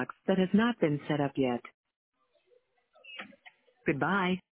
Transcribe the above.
box that has not been set up yet. Goodbye.